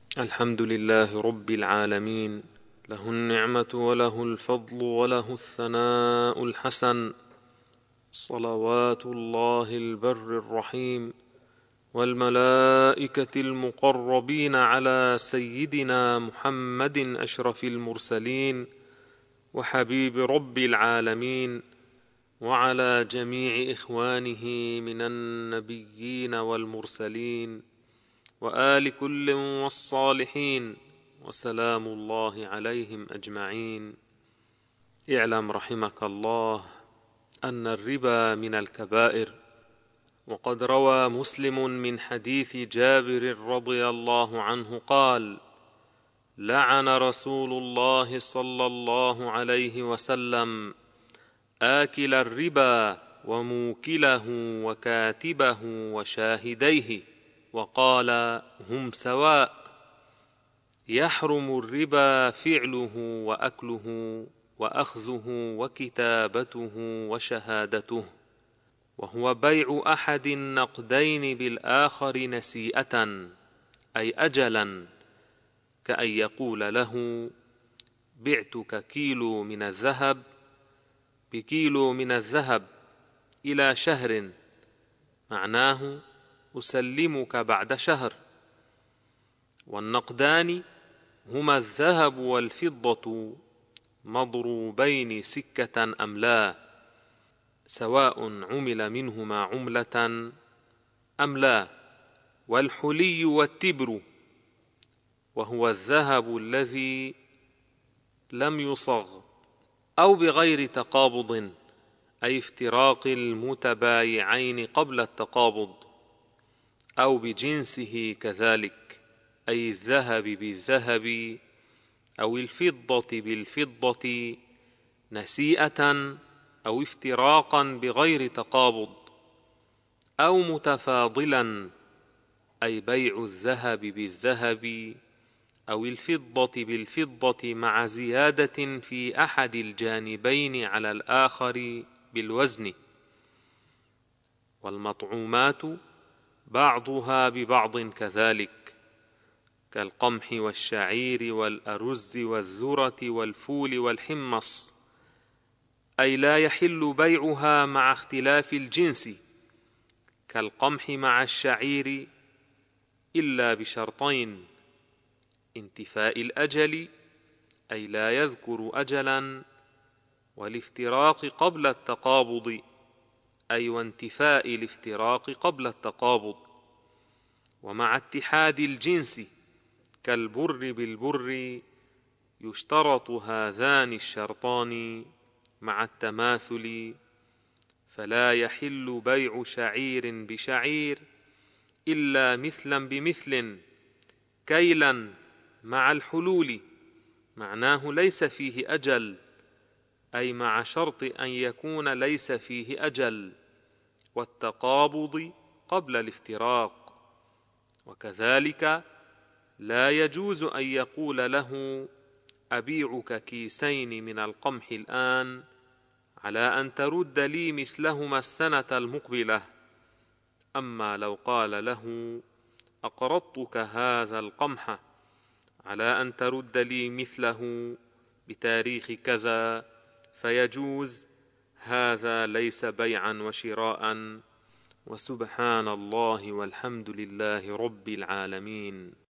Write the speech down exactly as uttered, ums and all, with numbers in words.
الحمد لله رب العالمين، له النعمة وله الفضل وله الثناء الحسن، صلوات الله البر الرحيم والملائكة المقربين على سيدنا محمد أشرف المرسلين وحبيب رب العالمين، وعلى جميع إخوانه من النبيين والمرسلين وآل كل والصالحين، وسلام الله عليهم أجمعين. اعلم رحمك الله أن الربا من الكبائر، وقد روى مسلم من حديث جابر رضي الله عنه قال: لعن رسول الله صلى الله عليه وسلم آكل الربا وموكله وكاتبه وشاهديه، وقال: هم سواء. يحرم الربا فعله وأكله وأخذه وكتابته وشهادته، وهو بيع أحد النقدين بالآخر نسيئة، أي أجلا، كأن يقول له: بعتك كيلو من الذهب بكيلو من الذهب إلى شهر، معناه أسلمك بعد شهر. والنقدان هما الذهب والفضة مضروبين سكة أم لا، سواء عمل منهما عملة أم لا. والحلي والتبر، وهو الذهب الذي لم يصغ، أو بغير تقابض، أي افتراق المتبايعين قبل التقابض، أو بجنسه كذلك، أي الذهب بالذهب أو الفضة بالفضة نسيئة أو افتراقا بغير تقابض، أو متفاضلا، أي بيع الذهب بالذهب أو الفضة بالفضة مع زيادة في أحد الجانبين على الآخر بالوزن. والمطعومات بعضها ببعض كذلك، كالقمح والشعير والأرز والذرة والفول والحمص، أي لا يحل بيعها مع اختلاف الجنس، كالقمح مع الشعير إلا بشرطين: انتفاء الأجل، أي لا يذكر أجلا، والافتراق قبل التقابض، أي وانتفاء الافتراق قبل التقابض. ومع اتحاد الجنس، كالبر بالبر، يشترط هذان الشرطان مع التماثل، فلا يحل بيع شعير بشعير إلا مثلا بمثل، كيلا مع الحلول، معناه ليس فيه أجل، أي مع شرط أن يكون ليس فيه أجل، والتقابض قبل الافتراق. وكذلك لا يجوز أن يقول له: أبيعك كيسين من القمح الآن على أن ترد لي مثلهما السنة المقبلة. أما لو قال له: أقرضتك هذا القمح على أن ترد لي مثله بتاريخ كذا، فيجوز. هذا ليس بيعا وشراء. وسبحان الله والحمد لله رب العالمين.